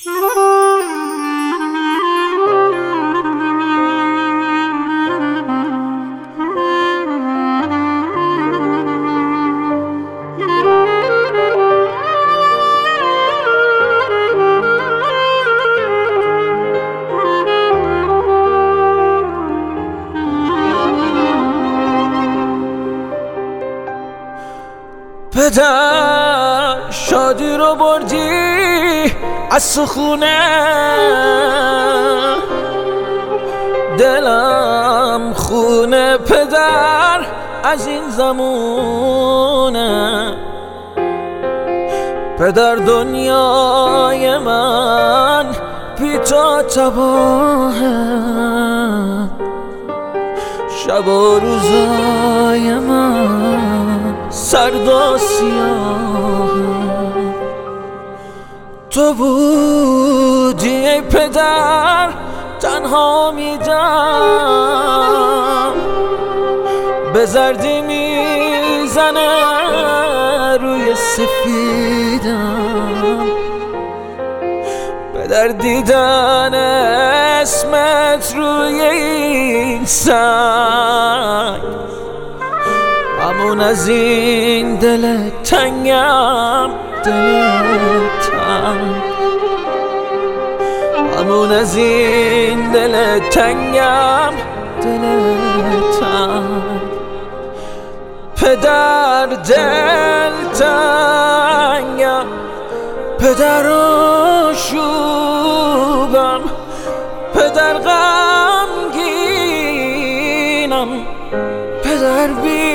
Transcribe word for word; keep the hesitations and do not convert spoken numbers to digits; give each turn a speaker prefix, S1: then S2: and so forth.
S1: پدر شادی رو بردی از تو خونه، دلم خونه پدر از این زمونه. پدر دنیای من بی تو تباهه، شب و روزای من سرد و سیاهه. تو بودی ای پدر تنها میدم، به زردی میزنه روی سفیدم. پدر دیدن اسمت روی این سنگ، همون از این دل تنگم، دل تنگ، همون از این دل تنگم، دل تنگ. پدر دل تنگم، پدر آشوبم، پدر غمگینم، پدر بی